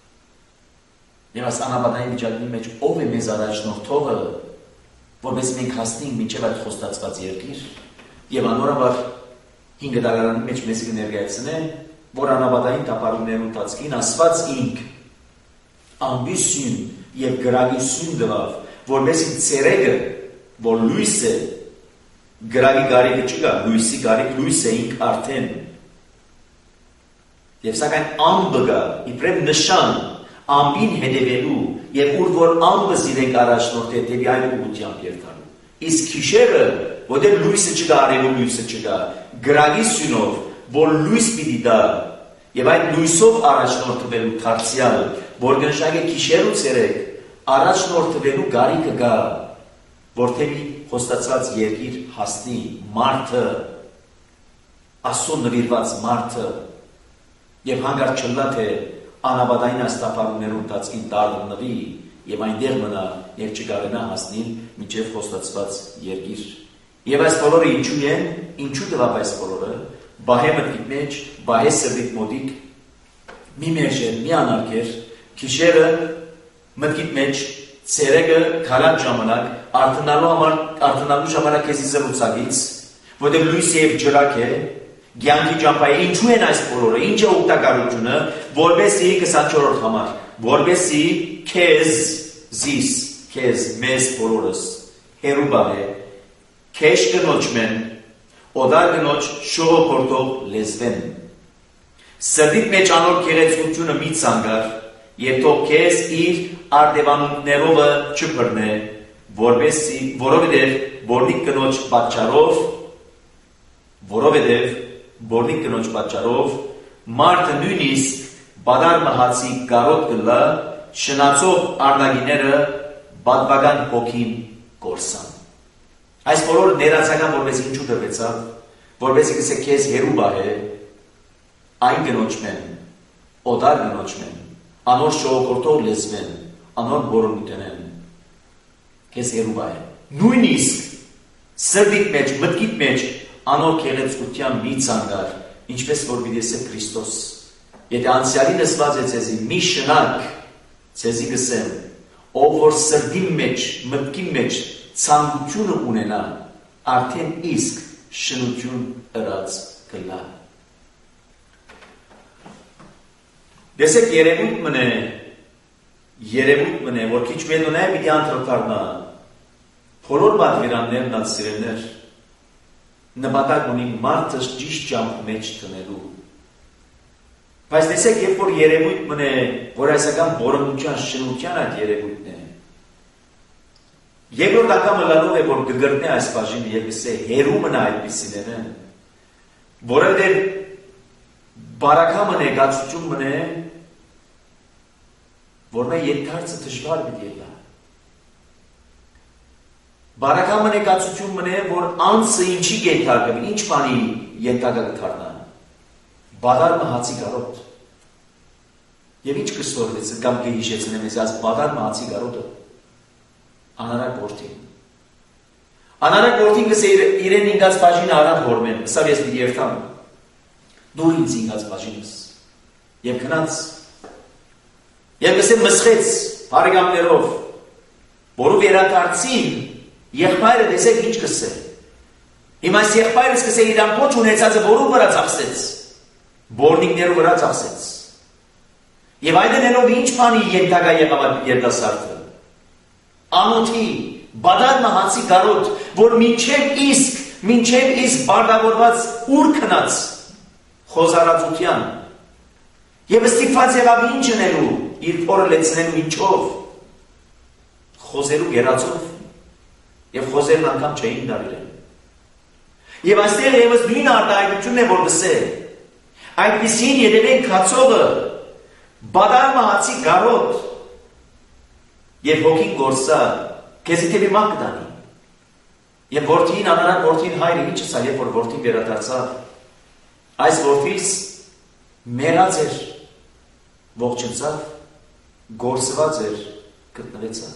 Եվ այս անաբադային վիճակի մեջ ով է մեզ առաջնորդողը, որպես մենք հասնենք մինչև այդ խոստացված երկիր, եւ անորաբար 5 դարանի մեջ մեզ կներկայացնե, որ անաբադային տապարումներու ընթացքին ասված ինք ամբիսյուն եւ գրագիսյուն դվավ, որպեսի ցերեգը, որ լույս է, գրագի գարիկը չկա, լույսի գարիկ լույս է ինք արդեն։ Եվ սակայն ամբը գա, իբրև նշան, ամբին հետևելու եւ ուր որ ամբը զիրենք առաջնորդ է դեպի այն ուղղությամբ երթալու։ Իսկ քիշերը, որտեղ լույսը չկա, արևու լույսը չկա, գրագի սյունով, որ լույս պիտի դա եւ այդ լույսով առաջնորդվելու դարձյալ, որ գնշակ է քիշերու ցերեկ, առաջնորդվելու գարիկը գա, որտեղի խոստացված երկիր հասնի մարդը, Աստծո նվիրված մարդը եւ հանգարտ չլա թե անաբադային աստապարումներու ընթացքին տարնվի եւ այնտեղ մնա եւ չկարենա հասնել մինչեւ խոստացված երկիր։ Եվ այս բոլորը ինչու են, ինչու տվավ այս բոլորը, բահե մտքիտ մեջ, բահե սրդիտ մոտիկ, մի մերժեր, մի անարգեր, քիշերը մտքիտ մեջ, ցերեգը քալան ժամանակ, արթնալու ժամանակ քեզի զրուցակից, որտեղ լույսը եւ ջրակ է, կյանքի ճամփայի ինչու են այս բոլորը, ինչ է օգտակարությունը, որպեսզի 24-րդ համար, որպեսզի քեզ մեզ բոլորս հերու բահե Քեշ կնոջ մեն, օդար կնոջ շողոքորդող լեզվեն։ Սրդիտ մեջ անոր գեղեցկությունը մի ցանգար, եւ թող քեզ իր արդևանունքներովը չբռնե, որովհետև բորնիկ կնոջ պատճառով մարդը նույնիսկ բադար մահացի գարոտ կլա, շնացող արդագիները բադվական հոգին կորսան։ Այս բոլոր ներածական որպես ինչու դրվեցավ, որպեսզի կսե քեզ հերու բահե, այն գնոջ մեն, օդար գնոջ մեն, անոր շողոքորդող լեզվեն, անոր բորոմուտենեն, քեզ հերու բահե։ Նույնիսկ սրդիտ մեջ, մտքիտ մեջ, անոր գեղեցկության մի ցանգար, ինչպես որ պիտի Քրիստոս։ Եթե անցյալի նսված է ցեզի մի շնակ, ցեզի գսեմ, ով որ սրդի մեջ, մտքի մեջ ցանկությունը ունենա, արդեն իսկ շնություն ըրած կլա։ Դեսեք երևույթ մնե, որ քիչ մենոնայ պիտի անդրադառնա, բոլոր պատվիրաններն ած սիրելներ, նպատակ ունի մարդը ճիշտ ճամփի մեջ տնելու։ Բայց դեսեք, երբ որ երևույթ մնե, որ այսական բորոմության շնության այդ երևույթն է, երկրորդ անգամը լալով է, որ կգրտնե այս բաժինը եւ գսե հերու մնա այդպիսիներն, որովհետեւ բարակամը ներկայացություն մնե, որ նա ենթարցը դժվար պիտի լա։ Բարակամը ներկայացություն մնե, որ անձը ինչի ենթարկվի, ինչ բանի ենթակա կդառնա։ Բադար մահացի գարոտ։ Եվ ինչ կստորվեց, կամ կհիշեցնեմ ես այս բադար մահացի գարոտը։ Անարակ որդին։ Անարակ որդին կսե իրեն ինգած բաժինը արան հորմեն, սավ ես պիտի երթամ, դու ինձ ինգած բաժինս, և կնաց, և կսե մսխեց բարեկամներով, որով երատարցին, եղբայրը դեսեք ինչ կսե, իմ այս եղբայրս կսե իրան պոչ ունեցածը որով վրա ծախսեց, բորնիկներով վրա ծախսեց, Եվ այդ ներով ինչ բանի ենթակա եղավ երիտասարդը։ Անոթի, բադար մահացի գարոտ, որ մինչև իսկ բարդավորված ուր քնած խոզարածության։ Եվ ստիպված եղավ ինչ անելու, իր փորը լեցնելու ինչով, խոզերու գերածով, եւ խոզերն անգամ չէին դարել։ Եվ այստեղ եւս նույն արտահայտությունն է, որ գսե, այդպիսին երևեն քացողը, բադար մահացի գարոտ, եւ հոգին գործա, քեզի թեպի մակ կդանի։ Եվ որդին անարակ որդին հայրը ինչ ասա, երբ որ որդին վերադարձավ, այս որդիս մեռած էր, ողջնցավ, գործված էր, գտնվեցավ։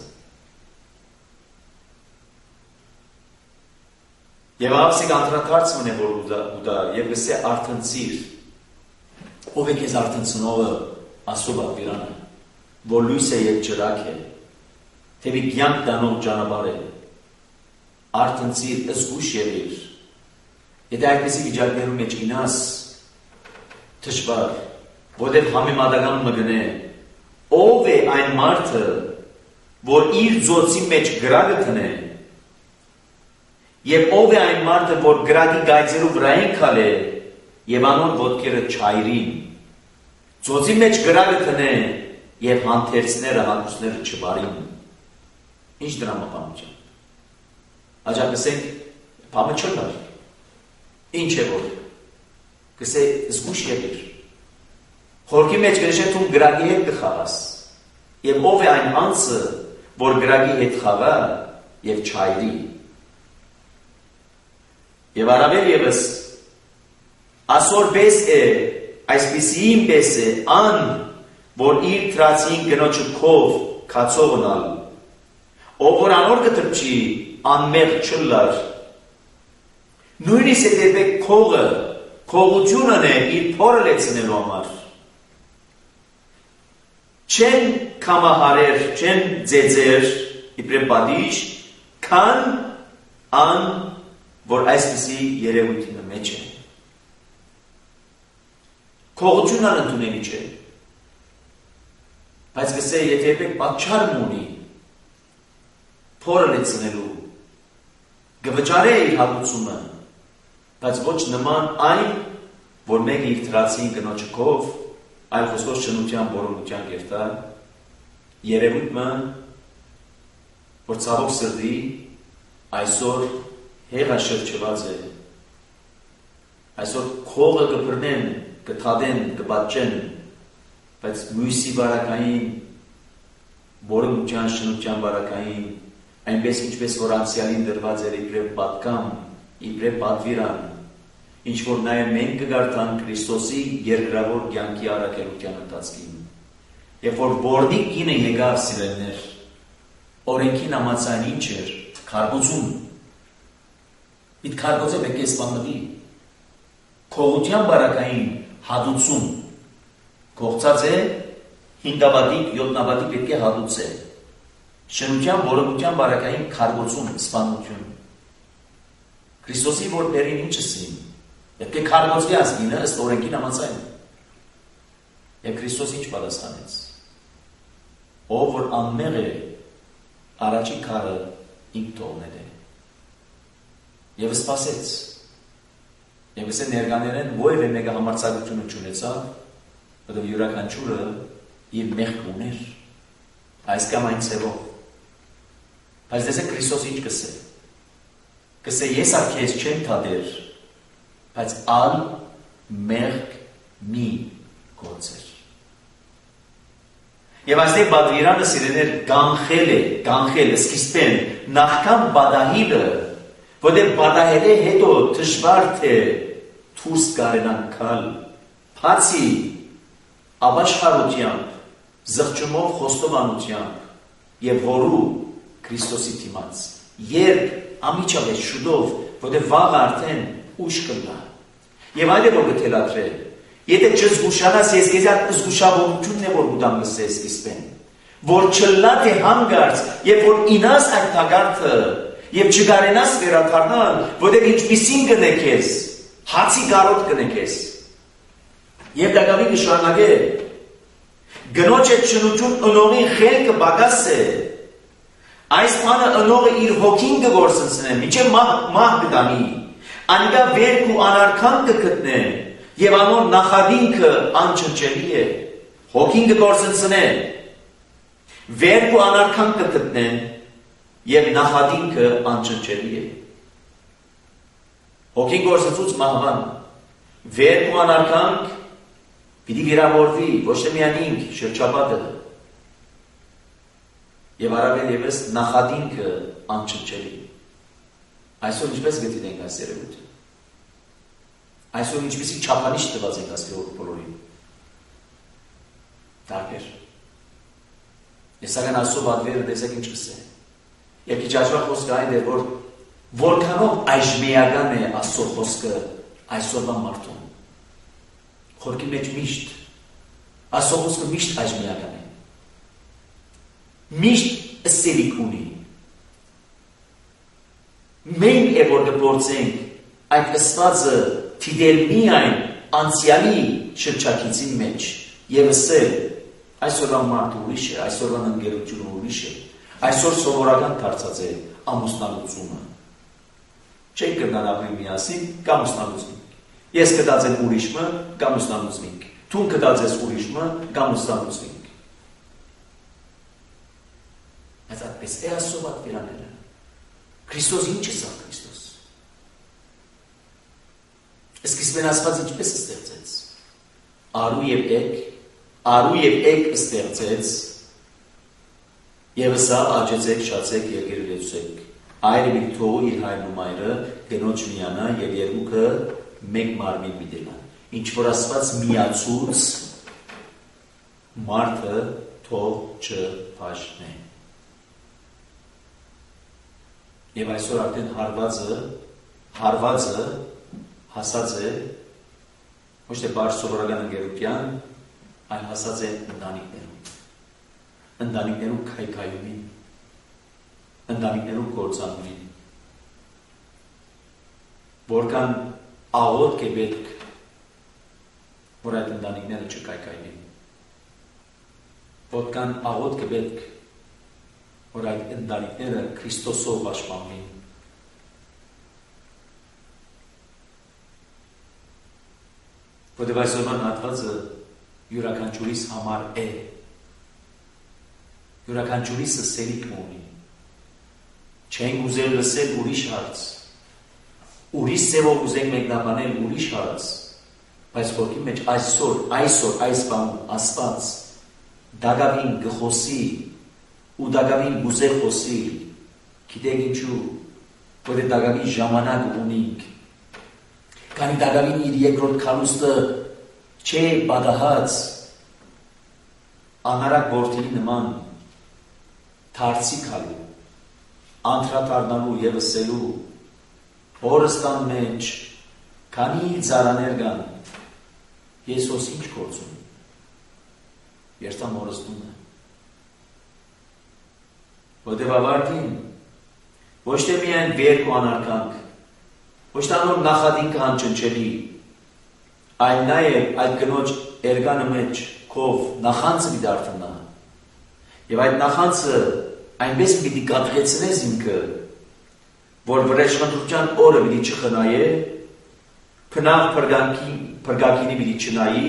Եվ աղսիկ անդրադարձ մնե, որ ուդա, եւ գսե արթնցիր, ով է քեզ արթնցնողը, ասո բավիրանը, որ լույս է եւ ճրակ է, թեպի կյանք դանող ճանապարհ է, արթնցիր, զգուշ եղիր, եթե այդպիսի վիճակներում մեջ ինաս, թշվար, որտեղ համեմատական մգնե, ով է այն մարդը, որ իր ձոցի մեջ գրագը տնե, եւ ով է այն մարդը, որ գրագի գայձերու վրային քալե, եւ անոն ոտքերը չայրին, ձոցի մեջ գրագը տնե, եւ հանթերցները, հանգուստները չվարին, ինչ դրամապանություն։ Աջա կսենք, պամը չլար, ինչ է որ, կսե զգուշ եղիր, խորքի մեջ կրեշե թում գրագի հետ կխաղաս, եւ ով է այն անձը, որ գրագի հետ խաղա եւ չայրի։ Եվ առավել ևս, ասոր պես է, այսպիսին պես է, որ իր տրացին գնոչը քով կացողնալ, ով որ անոր կտրպչի, անմեղ չլար, նույնիս է դեպեք քողը, քողությունն է իր փորը լեցնելու համար, չեն կամահարեր, չեն ձեձեր, իբրև բադիշ, քան որ այսպիսի երևույթինը մեջ է։ Քողությունն ընդունելի չէ։ Բայց գսե, եթե եպեք պատճառ ունի, փորը լեցնելու, գվճարե իր հատուցումը, բայց ոչ նման այն, որ մեկ իր տրացին կնոջը քով, այլ խոսքով շնության բորոնության կերտա, երևույթը, որ ցավով սրդի, այսօր հեղաշրջված է, այսօր քողը կպրնեն, կթադեն, կպատճեն, բայց մույսի բարակային, բորոնության, շնության բարակային, այնպես ինչպես որ անցյալին դրված էր իբրև պատկամ, իբրև պատվիրան, ինչ որ նաև մենք կգարտան Քրիստոսի երկրավոր կյանքի առաքելության ընթացքին, երբ որ որնի կինը եկավ սիրելներ, օրենքին համաձայն ինչ էր, քարգոծում, իդ քարգոծը պետք է սպանվի, քողության բարակային հատուցում, կողծած է, 5 ավատիկ, 7 ավատիկ պետք է հատուց է, շնության, բորոնության բարակային քարգոծում, սպանություն, Քրիստոսի որ բերին ինչ ասին, պետք է քարգոծվի ասկինը, ըստ օրենքին համաձայն, եւ Քրիստոս ինչ պատասխանեց, ով որ անմեղ է, առաջի քարը ինք թողնել է, եւ սպասեց, եւ ասե ներկաներեն ովև է մեկը համարձակությունը չունեցավ, որով յուրաքանչյուրը իր մեղք ուներ, այս կամ այն ցևով, բայց դեսե Քրիստոս ինչ կսե, կսե ես ալ քեզ չեմ թադեր, բայց ալ մեղք մի գործեր։ Եվ այստեղ բադվիրանը սիրեներ գանխել, սկիզբեն, նախքան բադահիլը, որտեղ բադահելը հետո դժվար թե դուրս կարենան գալ, բացի ապաշխարությամբ, զղջումով խոստովանությամբ եւ հորու Քրիստոսի դիմաց, երբ ամիջավե շուտով, որտեղ վաղ արդեն ուշ կլա։ Եվ այլ է որ գտելատրե, եթե չզգուշանաս, ես քեզ զգուշավորությունն է որ ուտամ գսես սկիզբեն, որ չլա թե հանգարց, երբ որ ինաս այդ թագարդը եւ չգարենաս վերադառնալ, որտեղ ինչպիսին կնեքես, հացի գարոտ կնեքես։ Եվ դակավի կշարունակե, Գնոջ այդ շնություն ընողի խելքը բագաս է, այս բանը ընողը իր հոգին կգործնցնե, միջև մահ կտանի, անիկա վերք ու անարքան կգտնե, և անոր նախադինքը անչնչելի է, հոգին կգործնցնե, վերք ու անարքան կգտնե, և նախադինքը անչնչելի է։ Հոգին գործնցուց մահվան, վերք ու անարքանք պիտի վիրավորվի, ոչ թե միայն ինք, շրջապատը, և առավել ևս նախադինքը անչնչելի։ Այսօր ինչպես գտինենք այս երևույթը։ Այսօր ինչպեսի չափանիշ տված ենք այս բոլորին։ Տարբեր։ Եսական Աստծո պատվերը տեսեք ինչպես է։ Եվ քիչ առաջվա խոսքը այն էր, որ որքանով այժմեական է Աստծո խոսքը այսօրվա մարդուն։ Խորքի մեջ միշտ Աստծո խոսքը միշտ այժմեական է։ Միշտ ըստելիք ունի։ Մենք է որ կփորձենք այդ ըստվածը թիդել միայն անցյալի շրջակիցի մեջ եւ ասել այսօրվա մարդը ուրիշ է, այսօրվա ընկերությունը ուրիշ է, այսօր սովորական դարձած է ամուսնալուծումը։ Չենք կրնան ապրել միասին, կամուսնալուծվենք։ Ես կդածեմ ուրիշը, կամուսնալուծվենք։ Դու կդածես ուրիշը, կամուսնալուծվենք։ Այս այդպես է Աստծո պատվիրանները։ Քրիստոս ինչ է սա Քրիստոս։ Սկիզբն Աստված ինչպես ստեղծեց։ Արու եւ էգ ստեղծեց եւ սա աճեցեք, շացեք եւ գերլեցեք։ Այր մի թողու իր հայրն ու մայրը գնոջ միանա եւ երկուքը մեկ մարմին միտելա։ Ինչ որ Աստված միացուց մարդը թող չփաշնե։ Եվ այսօր արդեն հարվածը հասած է ոչ թե բարձ սովորական ընկերության, այլ հասած է ընտանիքներում քայքայումին, ընտանիքներում գործանումին, որքան աղոթք է պետք, որ այդ ընտանիքները չկայքայվին, որքան աղոթք է պետք, որ այդ ընտանիքները Քրիստոսով պաշտպանվին։ Որտեղ այսօրվա հատվածը յուրաքանչյուրիս համար է, յուրաքանչյուրիսը սերիկ ունի։ Չենք ուզել լսել ուրիշ հարց, ուրիշ ձևով ուզենք մեկնաբանել ուրիշ հարց, բայց խորքի մեջ այսօր այս բանում Աստված դակավին գխոսի ու դակավին գուզե խոսի, գիտեք ինչու, որ դակավին ժամանակ ունենք, քանի դակավին իր երկրորդ քալուստը չէ պատահած անարակ որդի նման թարցի քալու, անդրադառնալու եւ ասելու Օրստան մեջ քանի ծարաներ կան, ես ոս ինչ գործում, երթամ օրստում է, որտև ավարտին, ոչ թե միայն վերք ու անարկանք, ոչ թե անոր նախադինքը անչնչելի, այլ նաև այդ գնոջ էրգանը մեջ քով նախանցը մի դարդնա, և այդ նախանցը այնպես պիտի կատղեցնես ինքը, որ վրեժխնդրության օրը պիտի չխնայե, փնավ փրկակինի պիտի չնայի,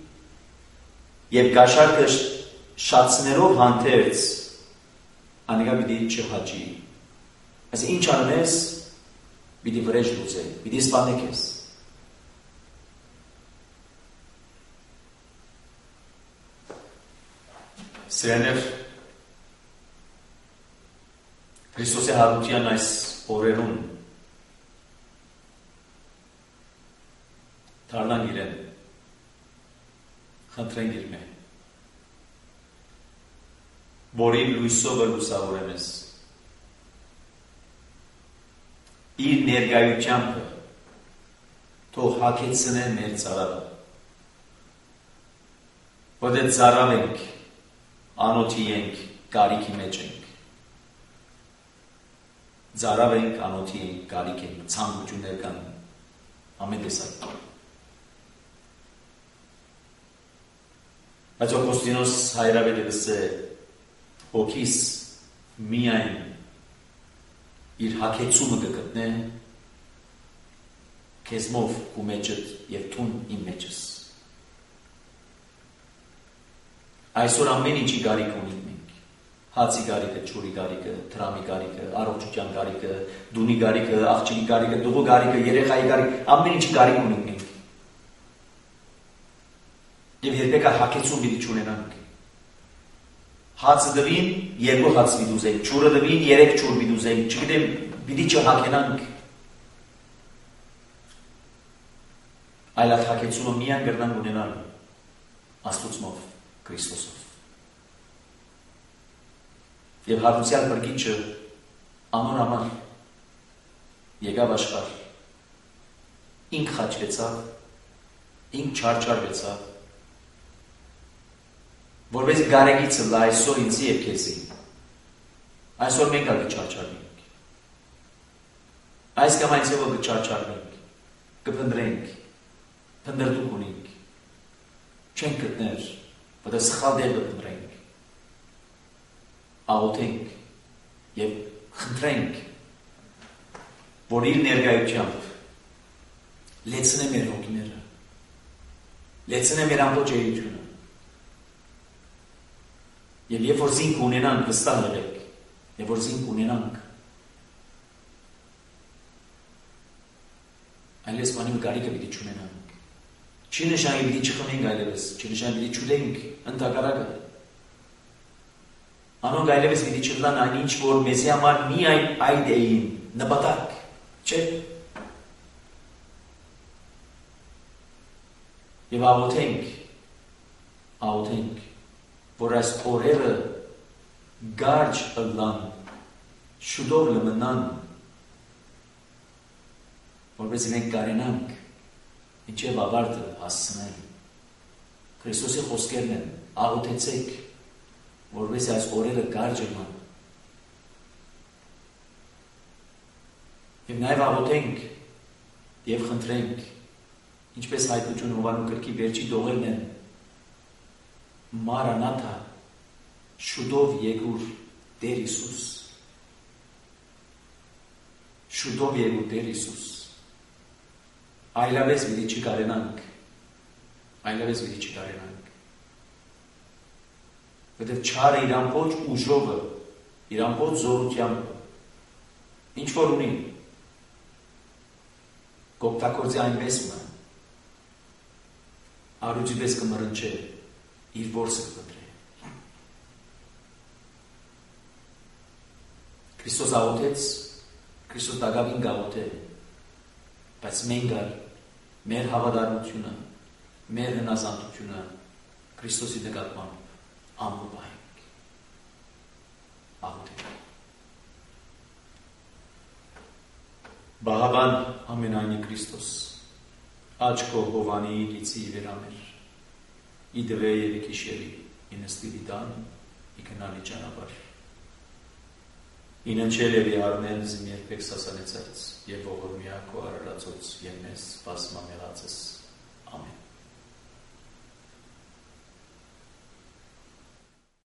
և գաշարկը շացներով հանդերձ անիկա պիտի չհաճի։ Այս ինչ անես, պիտի վրեժ լուծե, պիտի սպանեք ես։ Սրաներ Քրիստոսի հարության այս օրերուն դառնան իրեն, խնդրենք իր մե, որի լույսովը լուսավորեմ ես, իր ներկայությամբ թող հագեցնե մեր ծարավը, որտեղ ծարավ ենք, անոթի ենք, կարիքի մեջ ենք, ծարավ ենք, անոթի ենք, կարիք ենք, ցանկություններ կան, ամեն տեսակ։ Բայց Օգոստինոս հայրավետը հոգիս միայն իր հագեցումը կգտնե քեզմով ու մեջդ և թուն իմ մեջս։ Այսօր ամեն ինչի գարիք ունենք մենք։ Հացի գարիքը, ջուրի գարիքը, տրամի գարիքը, առողջության գարիքը, դունի գարիքը, աղջիկի գարիքը, դուղու գարիքը, երեխայի գարիքը, ամեն ինչի գարիք ունենք մենք։ Եվ երբեք հագեցում պիտի չունենանք։ Հացը դվին, երկու հաց պիտի ուզենք, ջուրը դվին, երեք ջուր պիտի ուզենք, չգիտեմ, պիտի չհագենանք։ Այլ այդ հագեցումը միայն կրնանք ունենալ Աստծուով, Քրիստոսով։ Եվ հարուսյալ բրգիչը անոր համար եկավ աշխարհ, ինք խաչվեցավ, ինք չարչարվեցավ, որպես գարեգիցը լա այսօր ինձի և քեզի, այսօր մենք ալ կչարչարվենք, այս կամ այս ևը կչարչարվենք, կփնդրենք, փնդրդուք ունենք, չենք գտներ, որտեղ սխալ դեր կփնդրենք, աղոթենք և խնդրենք, որ իր ներկայությամբ լեցնե մեր հոգիները, լեցնե մեր ամբողջ էությունը, և երբ որ զինք ունենանք, վստահ եղեք, և որ զինք ունենանք, այլևս բանի գարիքը պիտի չունենանք, չի նշանի պիտի չխմենք այլևս, չի նշանի պիտի չուտենք, ընդհակառակը, անոնք այլևս պիտի չլան այն ինչ, որ մեզի համար միայն այդ էին, նպատակ, չէ։ Եվ աղոթենք, որ այս օրերը գարջ ըլլան, շուտով լմնան, որպես մենք կարենանք, ինչև ավարտը հասցնել։ Քրիստոսի խոսքերն են, աղոթեցեք, որպես այս օրերը գարջ ըլլան։ Եվ նաև աղոթենք և խնդրենք, ինչպես հայտնություն Հովհաննես գրքի վերջի դողերն են, Մարանաթա, շուտով եկուր Տեր Հիսուս, շուտով եկուր Տեր Հիսուս, այլևս պիտի չկարենանք, որտև չարը իր ամբողջ ուժովը, իր ամբողջ զորությամբ, ինչ որ ունի, կօգտագործի այնպես մը, արուջի պես կմռնչե, իր որսը կպտրե։ Քրիստոս աղոթեց, Քրիստոս դակավին գաղոթե, բայց մենք ալ մեր հավատարմությունը, մեր հնազանդությունը Քրիստոսի նկատմամբ ամոբայենք, աղոթենք։ Բահաբան ամենայնի Քրիստոս, աչքո հովանի լիցի վերամեր, ի դվե և ի կիշերի, ի նստիվի տան, ի կնալի ճանապար, ի ննչել և ի արմեն զմ երբեք սասանեցած, և ողորմյա քո արարածոց և մեզ սպասմամեղածս, ամեն։